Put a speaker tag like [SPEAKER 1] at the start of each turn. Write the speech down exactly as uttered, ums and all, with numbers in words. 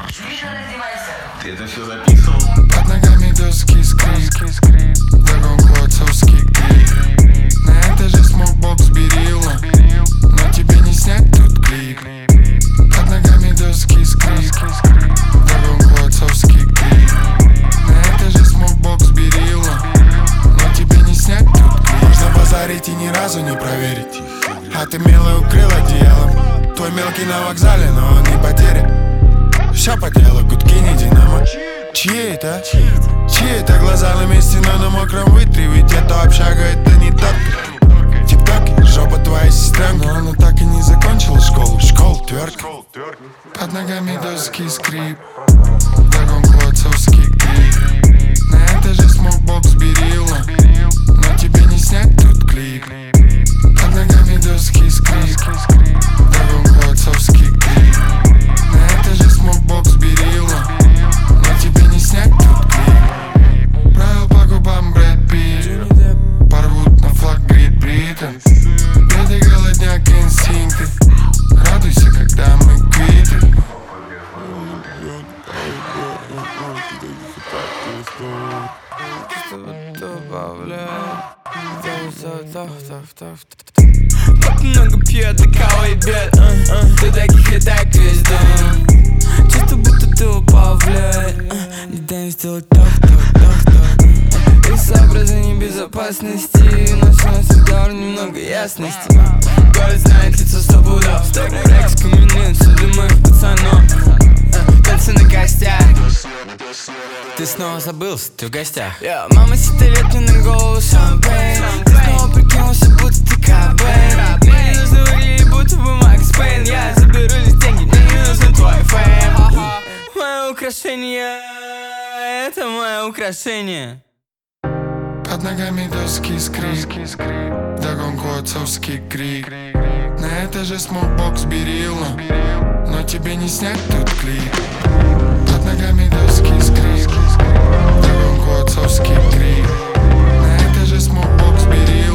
[SPEAKER 1] Ты это все записывал?
[SPEAKER 2] Под ногами доски скрип, вдогонку отцовский крик. На этаже смокбокс берила, но тебе не снять тут клип. Под ногами доски скрип, вдогонку отцовский крик. На этаже смокбокс берила, но тебе не снять тут клип. Можно базарить и ни разу не проверить, а ты мило укрыл одеялом. Твой мелкий на вокзале, но он не потерян. Все по делу, гудки не динамо. Чьи это? Чьи это глаза на месте, но на мокром вытри. Ведь это общага, это не тот. Тик-токи, жопа твоя сестренка. Но она так и не закончила школу. Школ твердка. Под ногами доски скрип, вдогонку отцовский крик. На этаже смокбокс берила, но тебе не снять тут клип. Под ногами доски скрип, вдогонку отцовский крик. На этаже смокбокс берила, но тебе не снять тут клип. Правил по губам Брэд Питт, порвут на флаг Грит Бриттон. Беды, голодняк, инстинкты. Радуйся, когда мы квиты.
[SPEAKER 3] Так много пьет, да кого ебет, ты таких и так весь дом. Чисто будто ты упал в лед, не дай сделать так-так-так-так. Из соображений безопасности у нас всегда немного ясности. Город знает лицо сто пудов, Рекс, Каменин, среди моих пацанов. Танцы на костях. Ты снова забылся, ты в гостях. yeah. Мама сидит мне на голову шампейн. Ты снова прикинулся, будто ты Кобейн. Мне не нужно выглядеть, будто бы Макс Пейн. Я заберу лишь деньги, мне не нужен твой фейм. Мое украшение, это мое украшение.
[SPEAKER 2] Под ногами доски скрип, вдогонку отцовский крик. На этаже смокбокс берила, но тебе не снять тут клип. Под ногами доски скрип, вдогонку отцовский крик. На этаже смокбокс берила.